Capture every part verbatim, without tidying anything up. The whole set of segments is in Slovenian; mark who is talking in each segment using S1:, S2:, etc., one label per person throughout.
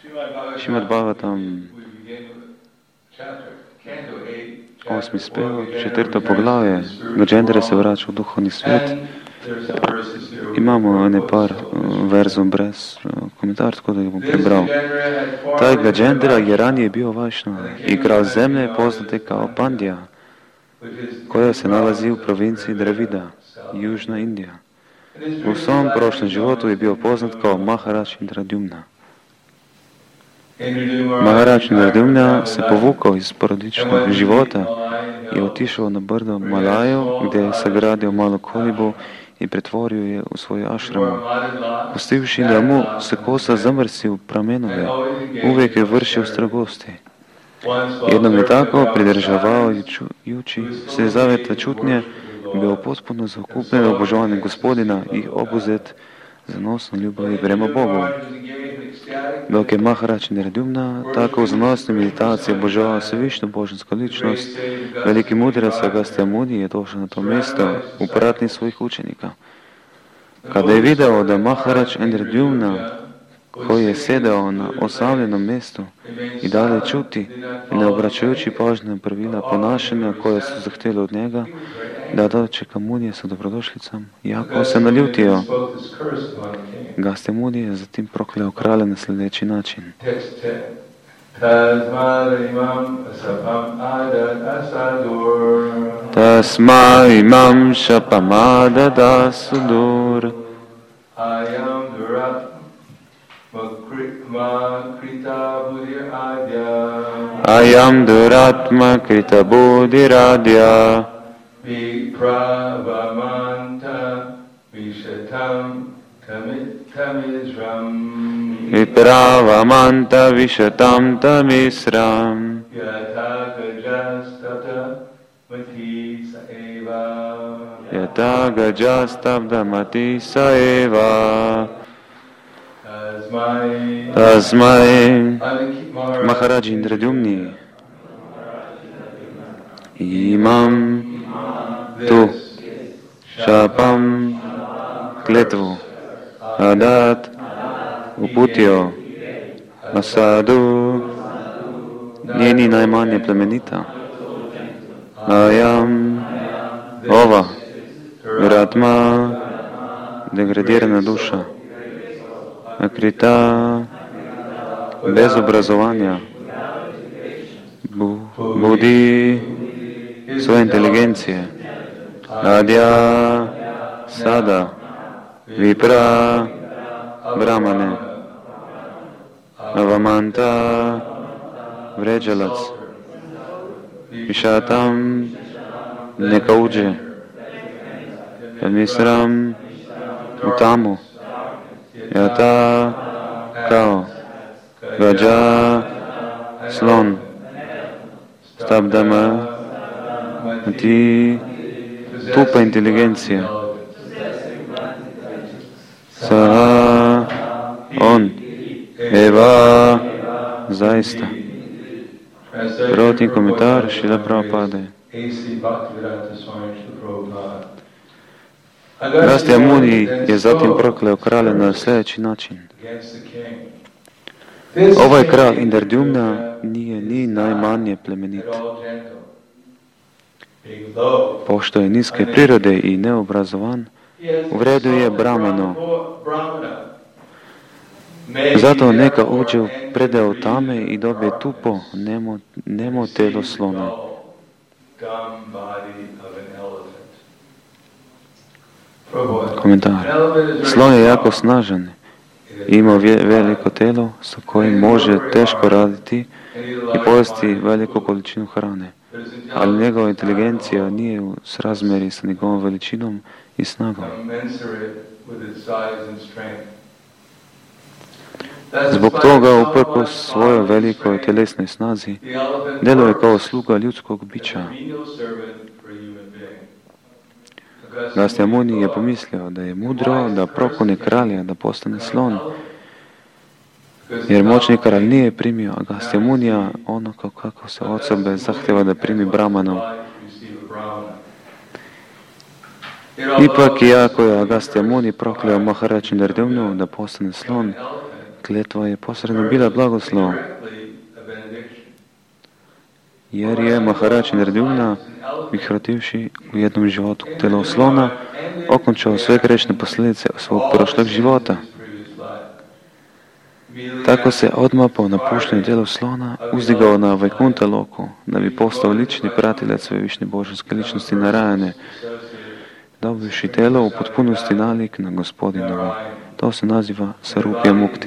S1: Šrimad Bhagavatam, osmi spev, četrto poglavje, Gajendra se vrača v duhovni svet. Imamo nekaj verzov brez komentar, tako da jih bom prebral. Taj Gajendra je ranije bio Vajšnava i kralj zemlje poznate kao Pandya, koja se nalazi u provinciji Dravida, Južna Indija. U svom prošlom životu je bio poznat kao Maharaj Indradyumna. Maharaj Indradyumna se povukao iz porodičnog života i otišao na brdo Malaju, gdje je sagradio malu kolibu i pretvorio je u svoju ašramu. Pustivši da mu se kosa zamrsi u pramenove, uvijek je vršio strogosti. Jednom je tako pridržavajući se zaveta čutnje, bio potpuno zakupljen obožavanjem Gospodina i obuzet zanosnom ljubavi prema Bogu. Dok je Maharaj Indradyumna tako u zanosnoj meditaciji obožavao svevišnju božansku ličnost, veliki mudrac Agastya Muni je došao na to mjesto u pratnji svojih učenika. Kada je video da Maharaj Indradyumna, koji je sedao na osamljenom mjestu i dalje čuti i ne obraćajući pažnju pravila ponašanja koje su zahtjeli od njega, da dočeka Munije sa dobrodošlicom, jako se naljutio. Agastya Muni je zatim prokleo kralja na sljedeći način. Tasma imam shapam adada sudur. Ayam duratma krita buddhiradya. Vipravamanta vishatam tamizram. Vipravamanta vishatam tamisram. Yata gajastata mati saeva. Yata gajastabda mati saeva. Tasmai Maharaj Indradyumni imam tu šapam kletvu adat uputio Asadu njeni najmanje plemenita Ayam ova Ratma degradirana duša Akrita bez obrazovanja Bu, budi svoje inteligencije Adya sada Vipra Brahmane Avamanta vređalac Višatam neka uđe Misram u tamu Yata kao Gaja slon Stabdama ti tupa inteligencija Sa on Eva zaista. Prvotni komentar Šrila Prabhupade. Agastya Muni je zatim prokleo kralja na sljedeći način. Ovaj kralj Indradyumna nije ni najmanje plemenit. Pošto je niske prirode i neobrazovan, uvreduje Brahmano. Zato neka uđe u predeo tame i dobije tupo, nemo, nemo telo slona. Komentar. Slon je jako snažan. Ima veliko telo sa kojim može teško raditi i pojesti veliku količinu hrane. Ali njegova inteligencija nije u srazmeri sa njegovom veličinom i snagom. Zbog toga, uprkos svojoj velikoj telesnoj snazi, djeluje kao sluga ljudskog bića. Agastya Muni je pomislio da je mudro da prokone kralja da postane slon, jer moćni kralj nije primio Agastya Munija onako kako se od sebe zahtjeva da primi Brahmanu. Ipak, iako je Agastya Muni prokleo Maharaj Indradyumnu da postane slon, kletva je posredno bila blagoslov. Jer je Maharač Nardjumna, prihvativši v jednom životu telo slona, okončal sve grešne posljedice svog prošlog života. Tako se odmah po napuštenju tela slona uzdigao na Vajkunta loku, da bi postao lični pratilec svevišnje božanske ličnosti Narajane, dobivši telo u potpunosti nalik na Gospodinovo. To se naziva Sarupya Mukti.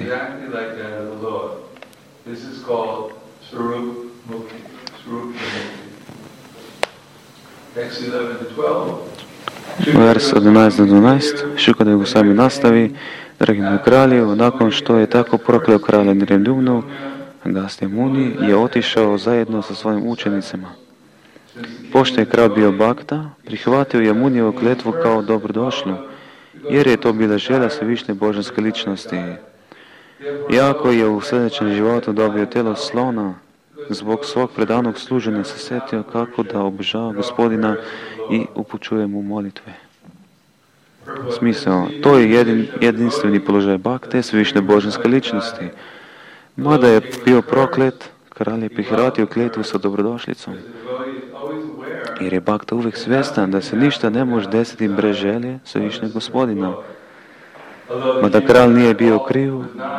S1: Vers jedanaest do dvanaest. Šukadev Gosvami nastavi: dragi moj kralju, nakon što je tako prokleo kralja Nirendumnu, Agastya Muni je otišao zajedno sa svojim učenicima. Pošto je kralj bio Bhakta, prihvatio je Munijevu kletvu kao dobrodošlu, jer je to bila želja svevišnje božanske ličnosti. Iako je u sljedećem životu dobio telo slona, zbog svog predanog služenja se sjetio kako da obožava Gospodina i upućuje mu molitve. Smisao, to je jedin, jedinstveni položaj Bhakte, svevišnje božanske ličnosti. Mada je bio proklet, kralj je prihvatio kletvu sa dobrodošlicom. Jer je Bhakta uvijek svjestan da se ništa ne može desiti bez želje svevišnjeg Gospodina. Mada kralj nije bio kriv,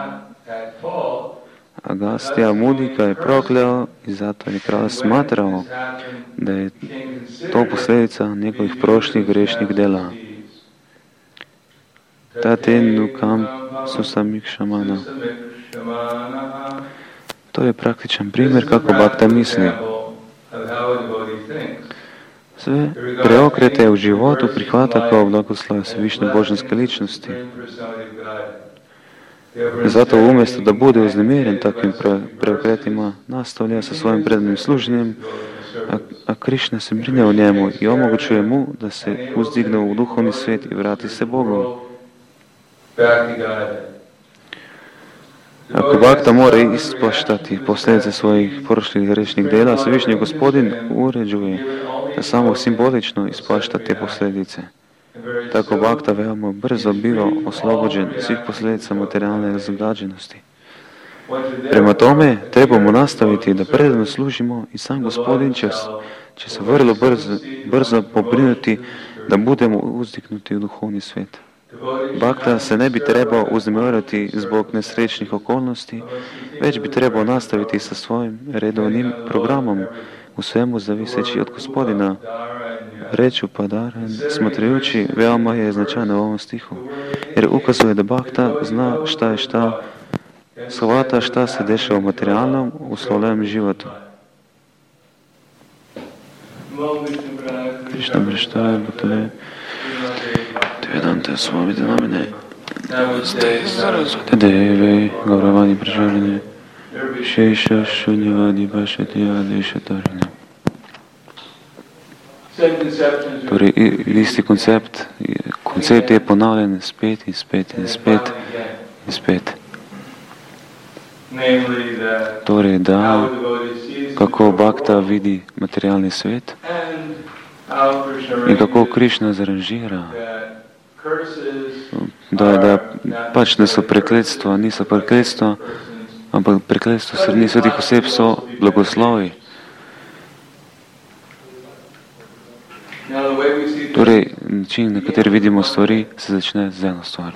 S1: Agastya Muni ga je prokleo i zato je kralj smatrao da je to posljedica njegovih prošlih grešnih dela. Tatenu kam susamikšamana. To je praktičan primjer kako Bhakta misli. Sve preokrete u životu prihvata kao blagoslov svevišnje božanske ličnosti. Zato umjesto da bude uznemiren takvim preokretima, nastavlja sa svojim predanim služenjem, a, a Krišna se brine o njemu i omogućuje mu da se uzdigne u duhovni svijet i vrati se Bogu. Ako Bhakta mora ispaštati posljedice svojih prošlih grešnih dela, svevišnji Gospodin uređuje da samo simbolično ispašta te posljedice. Tako Bhakta veoma brzo biva oslobođen svih posljedica materijalne razgađenosti. Prema tome, trebamo nastaviti da predano služimo i sam Gospodin će, će se vrlo brzo, brzo pobrinuti da budemo uzdignuti u duhovni svijet. Bhakta se ne bi trebao uznemirati zbog nesrećnih okolnosti, već bi trebao nastaviti sa svojim redovnim programom, u svemu zaviseći od Gospodina. Reću Padaran, smatrajući, veoma je značajno u ovom stihu, jer ukazuje da Bhakta zna šta je šta, shvata šta se dešava u materijalnom, uslovljenom životu. Krišna Brištaje, Bhaktale, Vedanta Swami Dhanamine, Namaste Saraswati Deve, Gauravani Pražaline, Shesha Shunyavadi Bhashati Adeshatarine. Torej, isti koncept, koncept je ponavljen spet in spet in spet in spet. Torej, da, kako Bhakta vidi materialni svet in kako Krišna zaranžira, da, da pač ne so prekletstva, niso prekletstva, ampak prekletstvo srednjih svetih oseb so blagoslovi. Torej, način, na kateri vidimo stvari, se začne z eno stvar.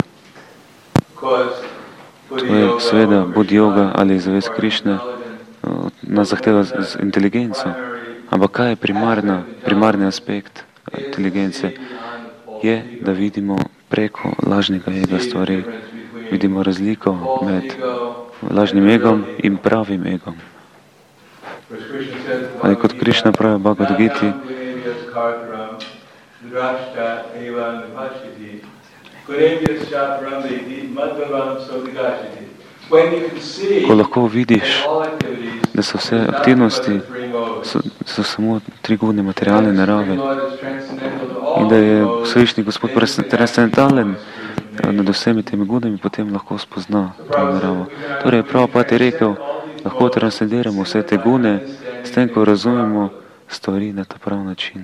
S1: To je seveda Bud yoga ali zavest Krišne, nas zahteva z inteligenco. Ampak kaj je primarna, primarni aspekt inteligence? Je, da vidimo preko lažnega ega stvari. Vidimo razliko med lažnim egom in pravim egom. Ali kot Krišna pravi v Bhagavad Giti, ko lahko vidiš, da so vse aktivnosti so, so samo tri gune materialne narave in da je svevišnji Gospod transcendentalen nad vsemi temi gunami, potem lahko spozna to naravo. Torej, Prabhupada je rekel, lahko transcendiramo vse te gune s tem, ko razumemo stvari na ta prav način.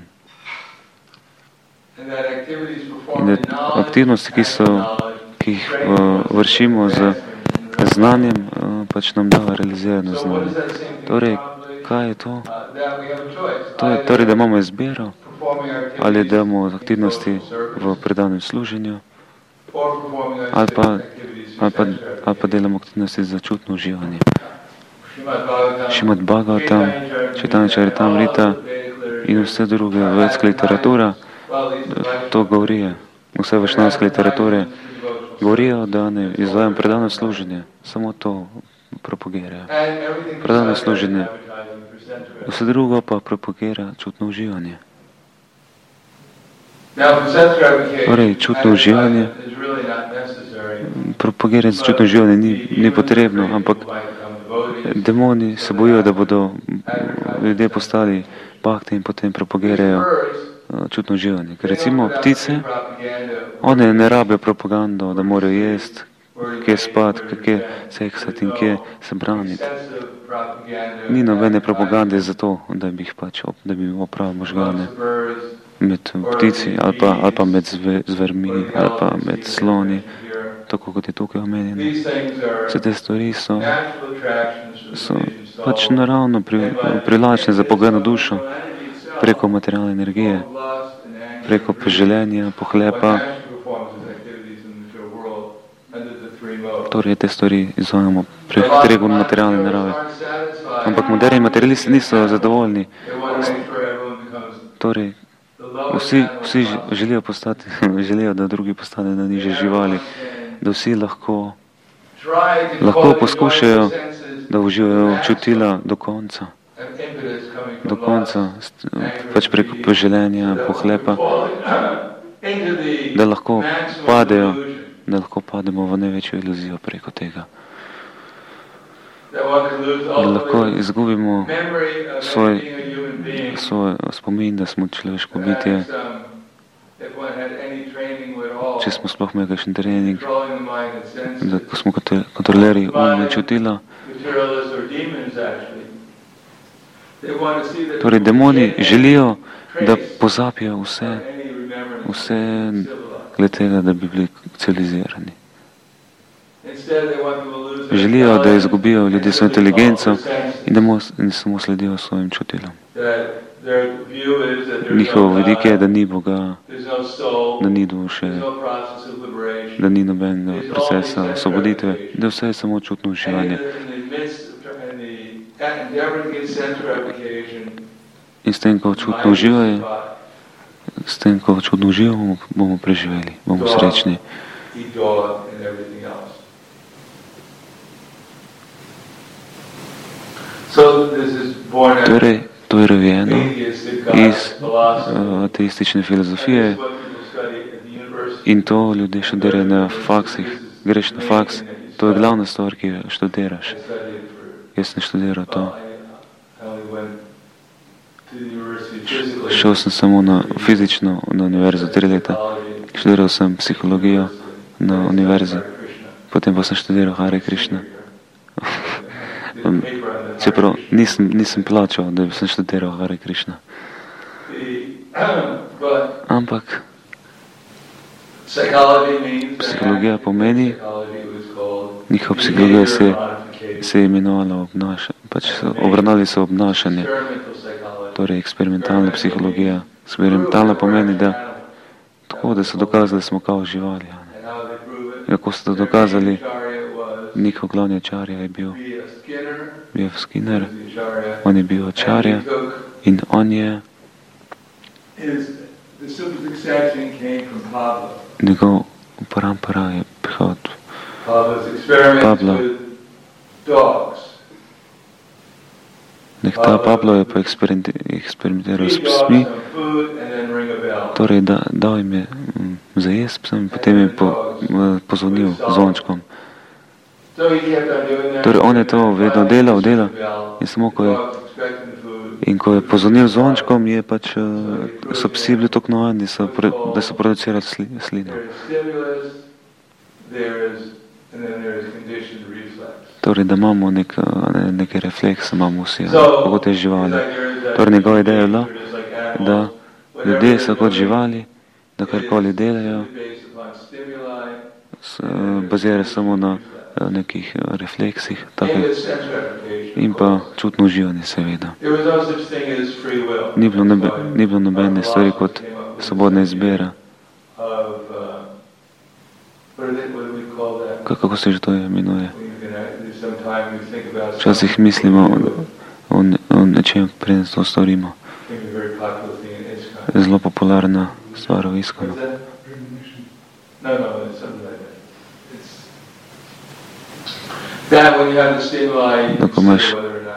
S1: In da aktivnosti, ki, so, ki jih uh, vršimo z znanjem pač nam da realizirano znanje. Torej, kaj je to? To je torej, da imamo izbiro, ali damo aktivnosti v predanem služenju, ali pa, ali pa, ali pa delamo aktivnosti za čutno uživanje. Šrimad Bhagavatam, Čaitanya Charitamrita in vse druge vedske literatura, to govorijo, vse vajšnavske literature govorijo, da ne izvajam predano služenje, samo to propagirajo. Predano služenje, vse drugo pa propagira čutno uživanje. Torej, čutno uživanje, propagirati čutno uživanje ni, ni potrebno, ampak demoni se bojijo, da bodo ljudje postali bhakti in potem propagirajo čutno uživanje. Ker recimo ptice, one ne rabijo propagando, da morajo jesti, kje spati, kje seksati in kje se braniti. Ni nobene propagande za to, da bi jih pač, da bi opravili možgane med ptici ali pa, ali pa med zve, zvermi ali pa med sloni, tako kot je tukaj omenjeno. Vse te stvari so, so pač naravno pri, privlačne za pogledno dušo preko materialne energije, preko poželenja, pohlepa. Torej, te stvari izvajamo preko treh materialne narave. Ampak moderni materialisti niso zadovoljni. Torej, vsi, vsi želijo postati, želijo, da drugi postane na niže živali, da vsi lahko, lahko poskušajo, da uživajo čutila do konca. Do konca, pač preko poželenja, pohlepa, da lahko padejo, da lahko pademo v največjo iluzijo preko tega. Da lahko izgubimo svoj, svoj spomin, da smo človeško bitje, če smo sploh imeli kakšen trening, da ko smo kontrolirali um in čutila. Torej, demoni želijo, da pozabijo vse, vse glede tega, da bi bili civilizirani. Želijo, da izgubijo ljudje svojo inteligenco in da mo, in samo sledijo svojim čutilom. Njihov vidik je, da ni Boga, da ni duše, da ni nobenega procesa osvoboditve, da vse je samo čutno uživanje. In s tem, ko čutno uživajo, s tem, ko čutno uživamo, bomo preživeli, bomo srečni. Torej, to je rojeno iz uh, ateistične filozofije in to ljudje študirajo na faksih. Greš na faks, to je glavna stvar, ki jo študiraš. Jaz ne študiral to. Šel sem samo na fizično na univerzo tri leta. Študiral sem psihologijo na univerzi. Potem pa sem študiral Hare Krishna. Čeprav nisem, nisem plačal, da bi sem študiral Hare Krishna. Ampak psihologija pomeni, njihova psihologija se, se je imenovala obnašanje, pač obravnali so obnašanje, torej eksperimentalna psihologija. Eksperimentalna pomeni, da tako, da so dokazali, da smo kao živali. Kako so to dokazali, njihov glavni acharya je bil B F Skinner, on je bil acharya in on je njegov parampara je prihod od Pabla. Nek ta Pablo je pa eksperimentiral s psmi, torej da, dal jim je za jesti psem in potem je po, pozvonil zvončkom. Torej on je to vedno delal, delal in samo ko je, in ko je pozvonil zvončkom, je pač, so psi bili tako navadni, da so producirali sli, slino. Torej, da imamo nek, ne, neke reflekse, imamo vsi, kako te živali. Torej, njegova ideja je bila, da ljudje so kot živali, da karkoli delajo, bazirajo samo na o nekih refleksih, takih, in pa čutno uživanje, seveda. Ni bilo, nobe, ni bilo nobene stvari kot svobodna izbira. Kako se že to imenuje? Včasih mislimo o, o nečem, preden to storimo. Zelo popularna stvar v Iskonu. Da ko imaš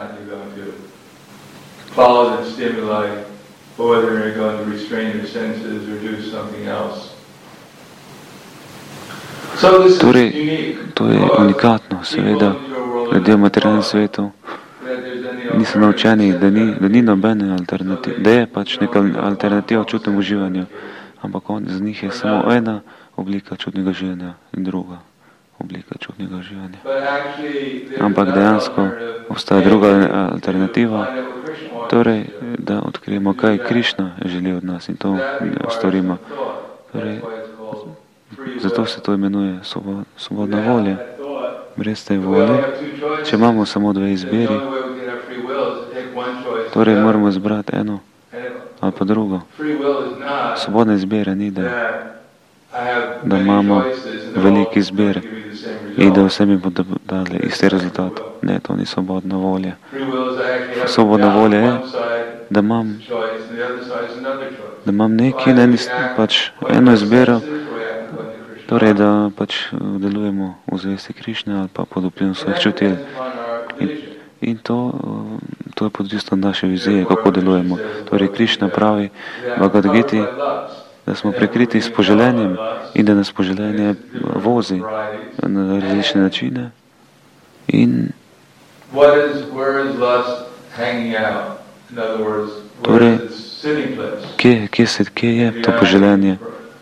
S1: torej, to je unikatno, seveda, ljudje v materialnem svetu niso naučeni, da ni, da ni nobene alternative, da je pač neka alternativa čutnemu uživanju, ampak on, z njih je samo ena oblika čutnega uživanja in druga oblika čutnega uživanja. Ampak dejansko obstaja druga alternativa, torej, da odkrijemo, kaj Krišna želi od nas in to storimo. Torej, zato se to imenuje svobodna volja. Brez te volje, če imamo samo dve izbiri, torej moramo izbrati eno ali pa drugo. Svobodna izbira ni, da, da imamo veliki izbir in da vse mi bodo dali isti rezultat. Ne, to ni svobodna volja. Svobodna volja je, da imam, da imam neki, eni, pač eno izbiro, torej, da pač delujemo v zvesti Krišne ali pa pod vplivom svojih čutil. In, in to, to je podvisno od naše vizije, kako delujemo. Torej, Krišna pravi v Bhagavad Giti, da smo prekriti s poželenjem in da nas poželenje vozi na različne načine. In torej, kje, kje, se, kje je to poželenje?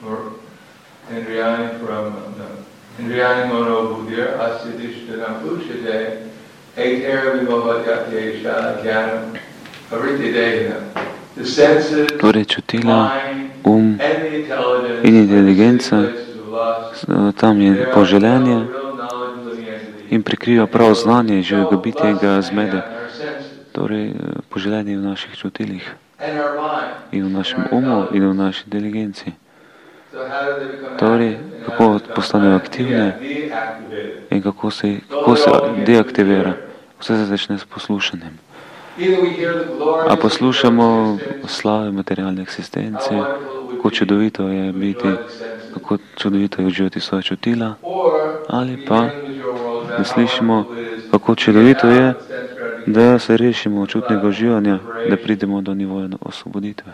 S1: Torej, čutila, um in inteligenca, tam je poželenje in prikriva prav znanje živega bitja in ga zmede. Torej, poželenje v naših čutilih in v našem umu in v naši inteligenci. Torej, kako postanejo aktivne in kako se, kako se deaktivira. Vse se začne s poslušanjem. A poslušamo slave materialne eksistence, kako čudovito je biti, kako čudovito je uživati svoje čutila, ali pa da slišimo, kako čudovito je, da se rešimo čutnega uživanja, da pridemo do nivoja osvoboditve.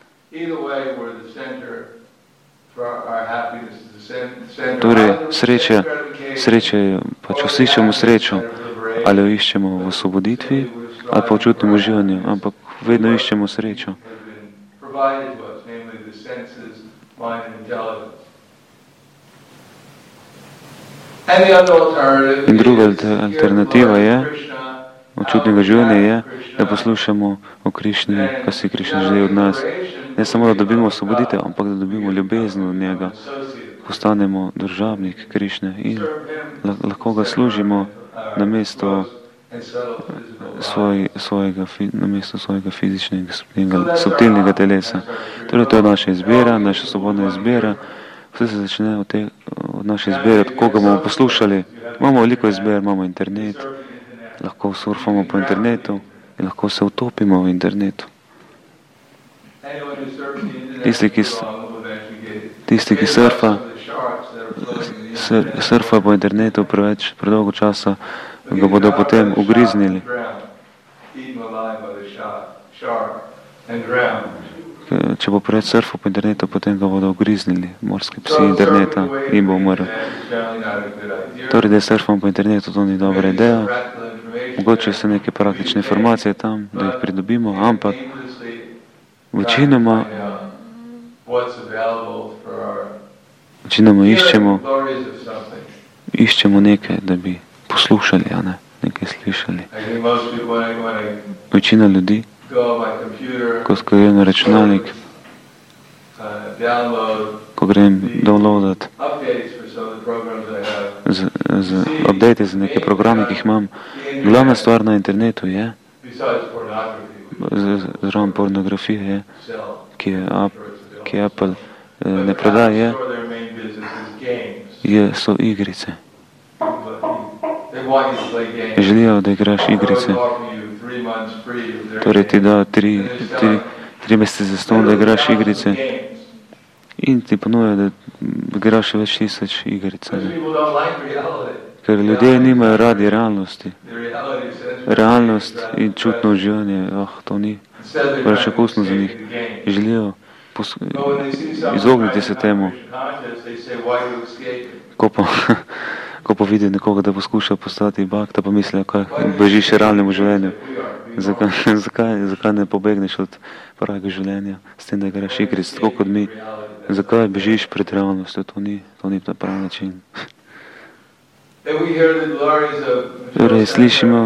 S1: Torej, sreča, sreča je, pač vsi iščemo srečo, ali jo iščemo v osvoboditvi, ali pa v čutnem uživanju, ampak vedno iščemo srečo. In druga alternativa je, od čutnega življenja je, da poslušamo o Krišni, kaj si Krišna želi od nas. Ne samo, da dobimo osvoboditev, ampak da dobimo ljubezen od njega, postanemo državnik Krišne in lahko ga služimo na mesto svoj, svojega, na mesto svojega fizičnega, subtilnega telesa. Torej, to je naša izbira, naša svobodna izbira. Vse se začne od, te, od naše izbire, koga bomo poslušali. Imamo veliko izbir, imamo internet, lahko surfamo po internetu in lahko se utopimo v internetu. Tisti, ki, tisti, ki surfa, surfa po internetu preveč, predolgo časa, ga bodo potem ugriznili. Če bo preveč surfal po internetu, potem ga bodo ugriznili morski psi interneta in bo umrl. Torej, da surfam po internetu, to ni dobra ideja. Mogoče so neke praktične informacije tam, da jih pridobimo, ampak večinoma večinoma iščemo iščemo nekaj, da bi poslušali, a ne, nekaj slišali. Večina ljudi, ko grem na računalnik, ko grem downloadat z, z update za neke programe, ki jih imam. Glavna stvar na internetu je, zraven pornografije je, ki je, ki je Apple ne prodaja, je, je, so igrice. Želijo, da igraš igrice. Torej ti da tri, tri, tri mesece za ston, da igraš igrice. In ti ponuja, da igraš več tisoč igric. Ker ljudje nimajo radi realnosti. Realnost in čutno uživanje, ah, to ni preveč okusno za njih. Želijo izogniti se temu. Ko pa, ko pa vidi nekoga, da poskuša postati bakta, pa mislijo, kaj bežiš realnemu življenju. Zakaj, zakaj, zakaj ne pobegneš od pravega življenja s tem, da igraš igric, tako kot mi? Zakaj bežiš pred realnostjo? To ni, to ni ta pravi način. Torej, slišimo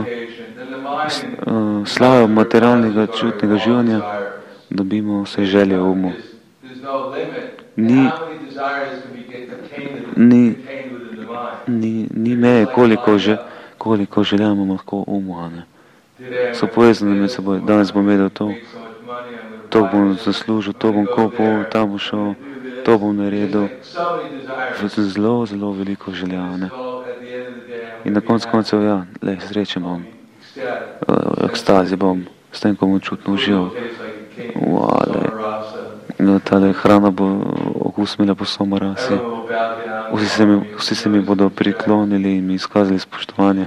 S1: slavo materialnega čutnega življenja, dobimo vse želje v umu. Ni, ni, ni, ni meje, koliko, že, koliko želja imamo lahko v umu. So povezani med seboj. Danes bom vedel to, to bom zaslužil, to bom kopal, tam bom šel, to bom naredil. Zelo, zelo veliko želja. Ne? In na koncu koncev, ja, le, srečen bom, ekstazi bom, s tem, ko bom čutno užival. No, tale hrana bo okusmila po somarasi. Vsi se, mi, vsi se mi bodo priklonili in mi izkazali spoštovanje.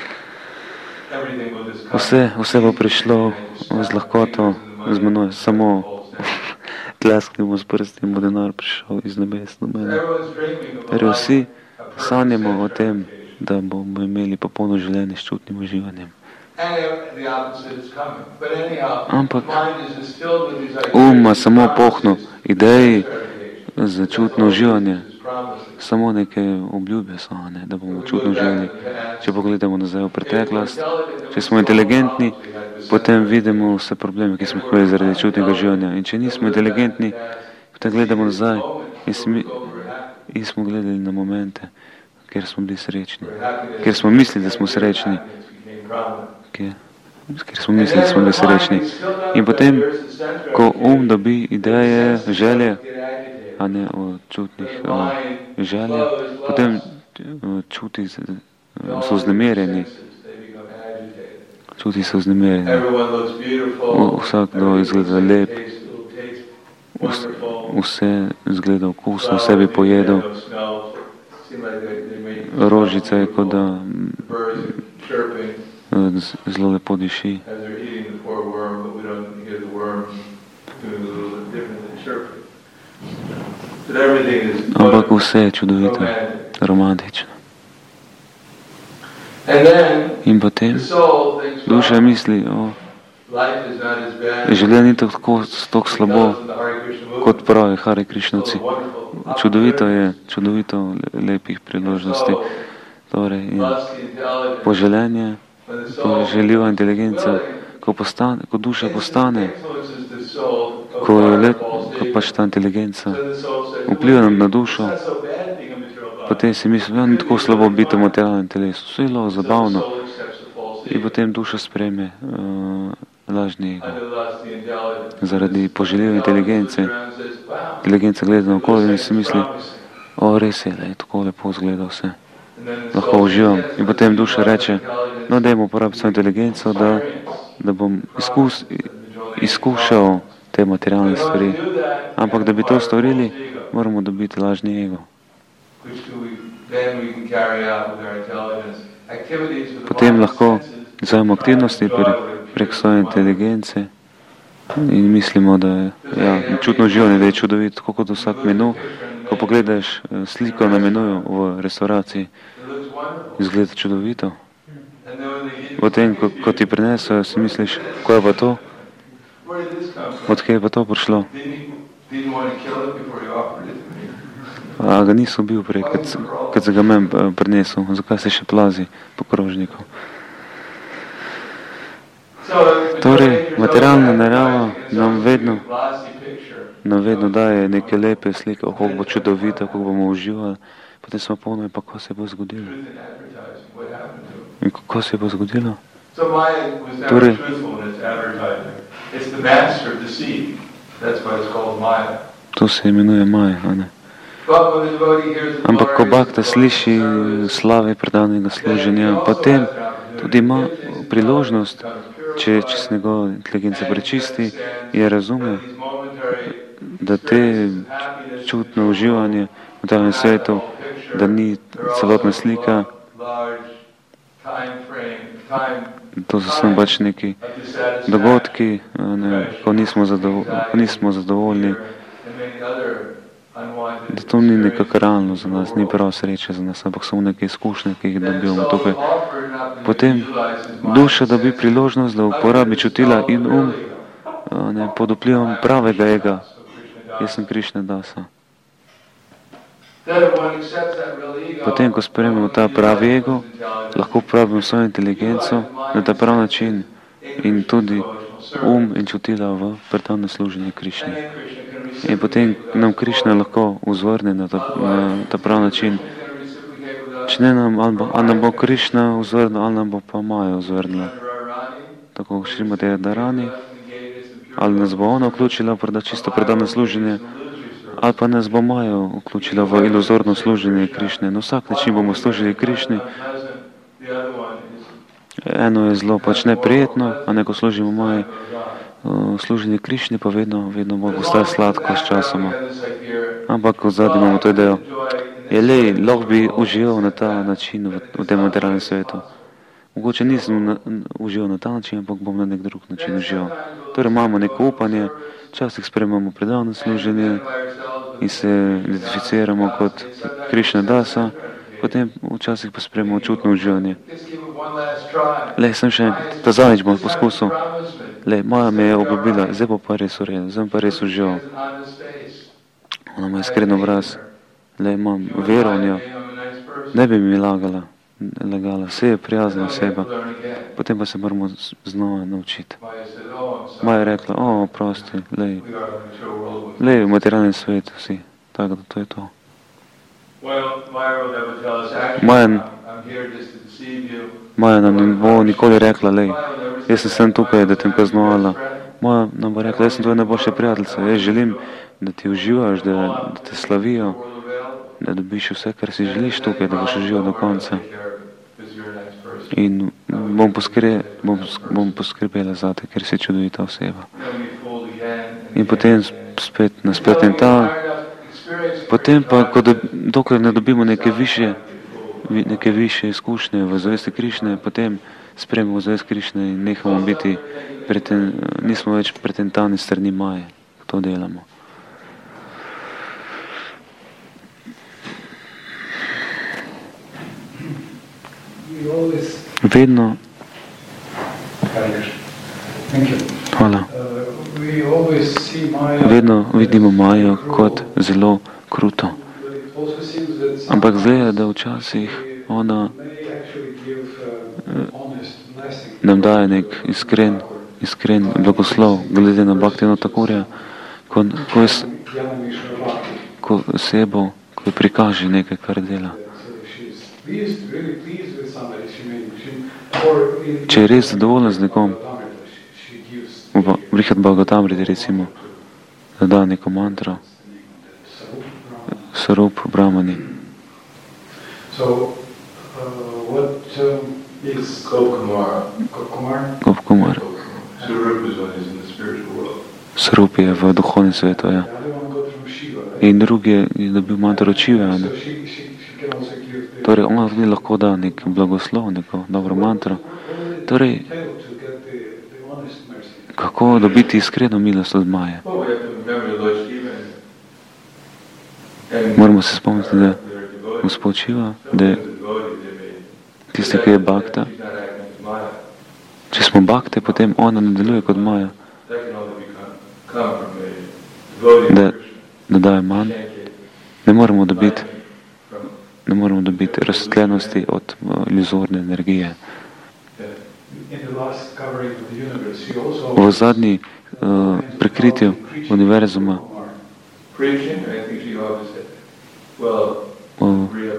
S1: Vse, vse bo prišlo z lahkoto z menoj, samo tlesknimo s prsti in bo denar prišel iz nebes na mene. Ker vsi sanjamo o tem, da bomo imeli popolno življenje s čutnim uživanjem. Ampak um ima samo pohno ideji za čutno uživanje, samo neke obljube so, ne, da bomo čutno uživali. Če pogledamo nazaj v preteklost, če smo inteligentni, potem vidimo vse probleme, ki smo imeli zaradi čutnega uživanja. In če nismo inteligentni, potem gledamo nazaj in, smi, in smo gledali na momente, kjer smo bili srečni, kjer smo mislili, da smo srečni. Ker, ker smo mislili, da smo bili srečni. In potem, ko um dobi ideje, želje, a ne o čutnih uh, željah, potem uh, čuti uh, so vznemirjeni. Čuti so vznemirjeni. Vsak, kdo izgleda lep, vse izgleda okusno, vse bi pojedel. Rožica je, kot da zelo lepo diši. Ampak vse je čudovito, romantično. In potem duša misli, o, življenje ni tako, tako slabo, kot pravi Hare Krišnovci. Čudovito je, čudovito lepih priložnosti. Torej, in poželjenje, poželjiva inteligenca, ko, postane, ko duša postane, ko je let, ko pač ta inteligenca vpliva na dušo, potem si misli, ja, ni tako slabo biti v materialnem telesu, vse je lahko zabavno. In potem duša sprejme uh, lažni ego. Zaradi poželjive inteligence. Inteligenca gleda na okolje in si misli, o, res je, da je tako lepo izgleda vse. Lahko uživam. In potem duša reče, no, dajmo uporabiti svojo inteligenco, da, da bom izkus, izkušal te materialne stvari. Ampak, da bi to storili, moramo dobiti lažni ego. Potem lahko izvajamo aktivnosti pre, prek svoje inteligence in mislimo, da je ja, čutno uživanje, da je čudovito, tako kot vsak menu. Ko pogledaš sliko na menuju v restauraciji, izgleda čudovito. Potem, ko, ko ti prinesajo, si misliš, ko je pa to? Odkje je pa to prišlo? A ga niso bil prej, kad, kad se ga meni prinesel. Zakaj se še plazi po krožniku? Torej, materialna narava nam vedno, nam vedno daje neke lepe slike, kako bo čudovito, kako bomo uživali. potem smo polno, pa kako se bo zgodilo. In kako se bo zgodilo? Torej, to se imenuje Maja, a ne? Ampak ko bhakta sliši slave predanega služenja, potem tudi ima priložnost, če, če se njegova inteligenca prečisti, je razume, da te čutno uživanje v tem svetu, da ni celotna slika, to so samo pač neki dogodki, ne, ko, nismo zadovolj, ko nismo zadovoljni, da to ni nekako realno za nas, ni prav sreča za nas, ampak samo neke izkušnje, ki jih dobivamo tukaj. Potem duša dobi priložnost, da uporabi čutila in um ne, pod vplivom pravega ega. Jaz sem Krišna Dasa. Potem, ko sprejmemo ta pravi ego, lahko uporabimo svojo inteligenco na ta prav način in tudi um in čutila v predano služenje Krišni. In potem nam Krišna lahko vzvrne na ta, na ta prav način. Če ne nam, ali, bo, ali nam bo Krišna vzvrnila, ali nam bo pa Maja vzvrnila. Tako Šrimati Radharani, ali nas bo ona vključila v čisto predano služenje, ali pa nas bo Maja vključila v iluzorno služenje Krišne. Na vsak način bomo služili Krišni. Eno je zelo pač neprijetno, a ne ko služimo Maji, služenje Krišni pa vedno, vedno bolj postaje sladko s časoma. Ampak v zadnji imamo to idejo, je lej, lahko bi užival na ta način v, v tem materialnem svetu. Mogoče nisem na, užival na ta način, ampak bom na nek drug način užival. Torej imamo neko upanje, včasih sprejmemo predavno služenje in se identificiramo kot Krišna Dasa, potem včasih pa sprejmemo čutno uživanje. Lej, sem še enkrat, ta zadnjič bom poskusil. Lej, Maja me je obljubila, zdaj bo pa res urejen, zdaj pa res užival. Ona ima iskren obraz. Lej, imam vero v njo. Ne bi mi lagala, lagala. Vse je prijazna oseba. Potem pa se moramo znova naučiti. Maja je rekla, o, prosti, lej. Lej, v materialnem svetu si. Tako da to je to. Maja, Maja nam ne bo nikoli rekla, lej, jaz sem sem tukaj, da te kaznovala. Maja nam bo rekla, jaz sem tvoja najboljša prijateljica, jaz želim, da ti uživaš, da, da te slavijo, da dobiš vse, kar si želiš tukaj, da boš užival do konca. In bom, poskre, bom, bom poskrbela za te, ker si čudovita oseba. In potem spet na spletnem ta, potem pa, ko do, dokler ne dobimo neke više, neke više izkušnje v zavesti Krišne, potem sprejmemo zavest Krišne in nehamo biti, preten, nismo več pretentani strani Maje, to delamo. Vedno. Hvala. Vedno vidimo Majo kot zelo kruto. Ampak zgleda, da včasih ona nam daje nek iskren, iskren blagoslov, glede na Bhaktivinoda Thakurja, ko, ko, ko osebo, ko prikaže nekaj, kar dela. Če je res zadovoljen z nekom, v Brihad Bhagavatamriti recimo, da da neko mantro, Sarup Brahmani.
S2: So, uh, what um, is Gopkumar? Gopkumar?
S1: Gopkumar.
S2: Sarup is what is in the spiritual world.
S1: Sarup je v duhovnem svetu, ja. In drugi je dobil mantro Šive, ja. Torej, ona tudi lahko da nek blagoslov, neko dobro mantro. Torej, kako dobiti iskreno milost od Maje? Moramo se spomniti, da Gospod Šiva, da je tisti, ki je Bhakta. Če smo Bhakte, potem ona ne deluje kot Maja. Da, da daje manj. Ne moramo dobiti ne moramo dobiti razsvetljenosti od uh, iluzorne energije. V zadnji uh, prekritju univerzuma uh,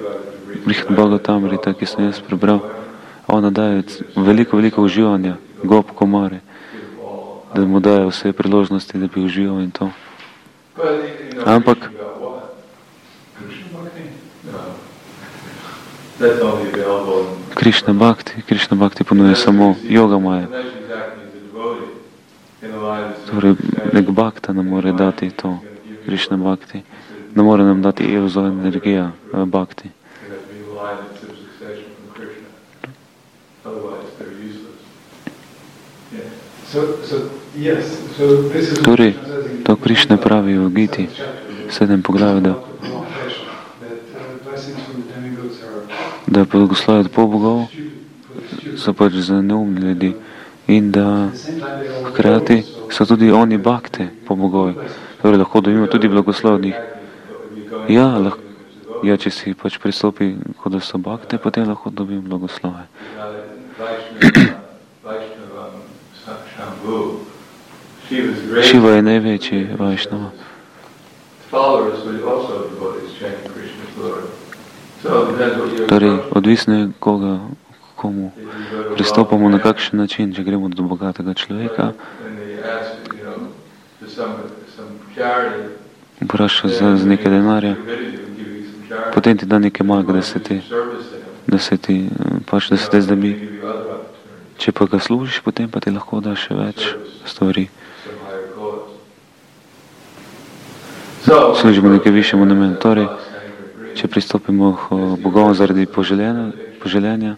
S1: Brihad Bhagavatamrita, ki sem jaz prebral, ona daje veliko, veliko uživanja, Gop Kumari, da mu daje vse priložnosti, da bi užival in to. Ampak Krišna Bhakti, Krišna Bhakti ponuje samo Yoga Maya. Torej, nek Bhakta nam more dati to, Krišna Bhakti. Ne more nam dati Eozo energija Bhakti. Torej, to Krišna pravi v Giti, sedem poglavij, da da blagoslovi od polbogov so pač za neumni ljudi in da hkrati so tudi oni bakte po bogovi. Torej, lahko dobimo tudi blagoslov od njih. Ja, lahko, ja, če si pač pristopi, kot da so bakte, potem lahko dobim blagoslove. Šiva je največji Vajšnava. Torej, odvisno je, koga, komu pristopamo, na kakšen način, če gremo do bogatega človeka, vpraša za, za nekaj denarja, potem ti da nekaj malega, da se ti, da se ti, pač, da se te zdobi. Če pa ga služiš, potem pa ti lahko da še več stvari. Služimo nekaj višjemu namenu. Torej, če pristopimo k bogovom zaradi poželjenja, poželjenja,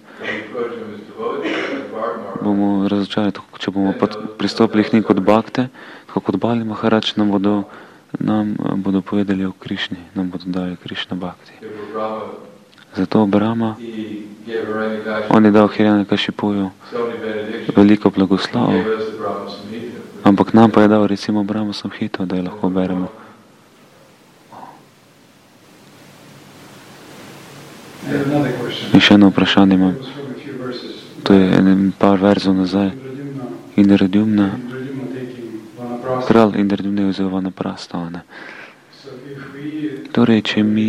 S1: bomo razočarani. Če bomo pristopili k njim kot bakte, tako kot Bali Maharač, nam bodo, nam bodo povedali o Krišni, nam bodo dali Krišna Bhakti. Zato Brahma, on je dal Hiranyakashipuju veliko blagoslavov, ampak nam pa je dal recimo Brahma Samhito, da jo lahko beremo. In še eno vprašanje imam. To je par verzov nazaj. Indradyumna, kralj Indradyumna je vzel Vanaprastha. Torej, če mi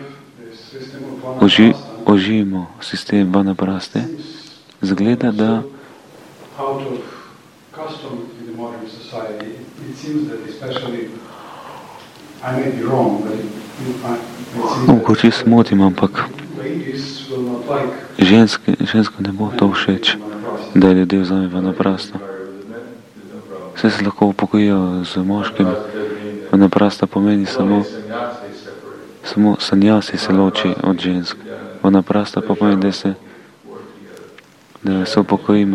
S1: oži, oživimo sistem Vanaprasthe, zgleda, da mogoče se motim, ampak ženske, žensko ne bo to všeč, da je ljudje vzame Vanaprastha. Vse se lahko upokojijo z moškim. Vanaprastha pomeni samo, samo sanjasi se loči od žensk. Vanaprastha pa pomeni, da se, da se upokojimo.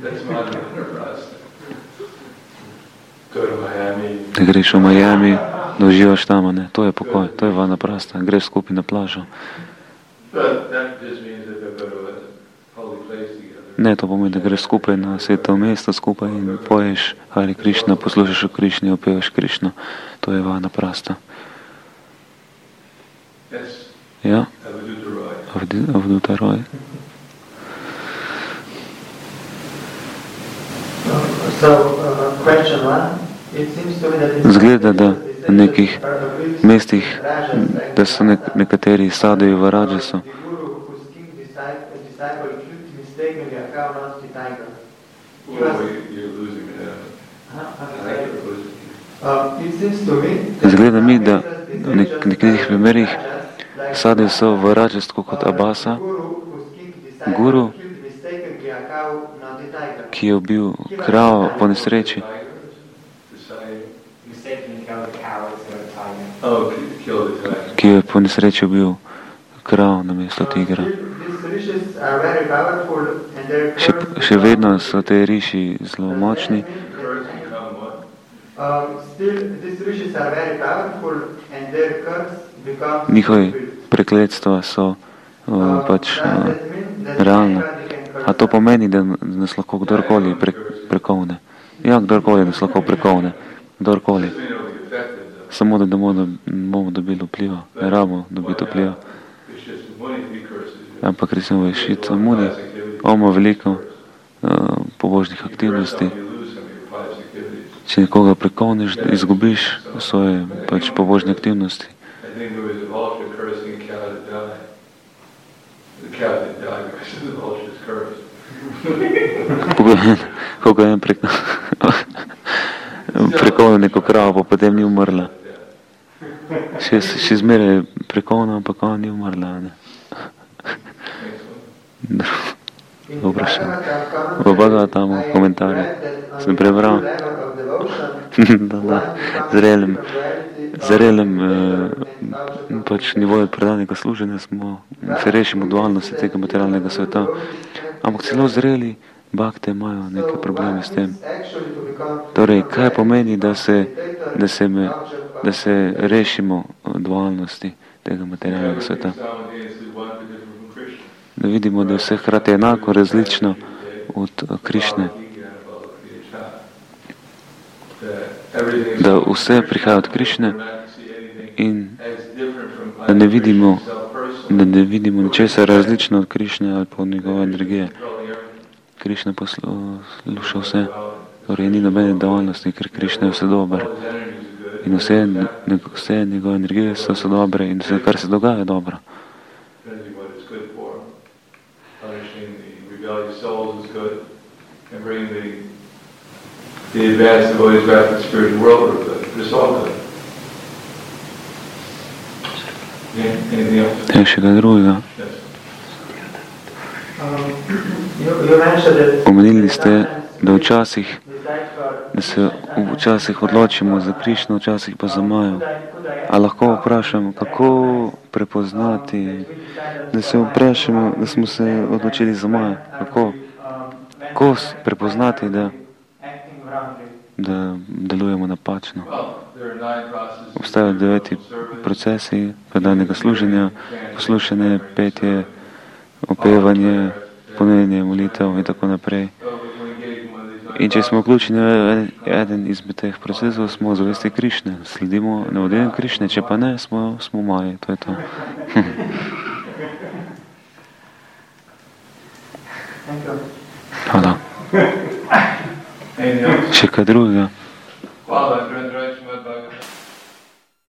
S1: Da greš v Miami, da uživaš tam, ne? To je pokoj, to je Vanaprastha. Greš skupaj na plažo. Ne, to pomeni, da greš skupaj na sveto mesto skupaj in poješ Hare Krišna, poslušaš o Krišni, opeveš Krišno. To je Vanaprastha. Ja? Avduta Roy. Zgleda, da na nekih mestih, da so nek, nekateri saduji v Rajasu. Zgleda mi, da v nek, nekih primerih saduji so v Rajasu kot Abasa, guru, ki je ubil kravo po nesreči. Ki je po nesreči ubil krav namesto tigra. Še, še vedno so te riši zelo močni. Njihovi prekletstva so uh, pač uh, realna. A to pomeni, da nas lahko kdorkoli pre, prekovne. Ja, kdorkoli nas lahko prekovne. Kdorkoli. Samo da bomo, bomo dobili vpliva. Ne rabimo dobiti vpliva. Ampak recimo je Šica Muni, on ima veliko uh, pobožnih aktivnosti. Če nekoga prekovneš, izgubiš svoje pač pobožne aktivnosti. je, koliko je preko, prekovno neko kravo, pa potem ni umrla. Še, še zmeraj prekovno, ampak ona ni umrla. Ne? Dobro še. V Bhagavatamu v komentarju sem prebral, da, da, zrelem, zrelem eh, pač nivoju predanega služenja smo, se rešimo dualnosti tega materialnega sveta. Ampak celo zreli bhakte imajo neke probleme s tem. Torej, kaj pomeni, da se, da se, me, da se rešimo dualnosti tega materialnega sveta? Da vidimo, da je vse hkrati enako različno od Krišne. Da vse prihaja od Krišne in da ne vidimo, da ne vidimo ničesar različno od Krišne ali pa od njegove energije. Krišna posluša vse, torej ni nobene dualnosti, ker Krišna je vse dober. In vse, vse njegove energije so vse dobre in vse, kar se dogaja, je dobro. Souls is good, and bringing the the advanced devotees back to the spiritual world are good. It's all good. Yeah, anything else? Še kaj drugega. Omenili ste, da včasih, da se včasih odločimo za Krišno, včasih pa za Majo. A lahko vprašam, kako prepoznati, da se vprašamo, da smo se odločili za Majo? Kako? Kako prepoznati, da, da delujemo napačno? Obstajajo deveti procesi predanega služenja, poslušanje, petje, opevanje, ponenje, molitev in tako naprej. In če smo vključeni v eden izmed teh procesov, smo zavesti Krišne. Sledimo navodilom Krišne, če pa ne, smo, smo Maji. To je to. Hvala. Še kaj drugega?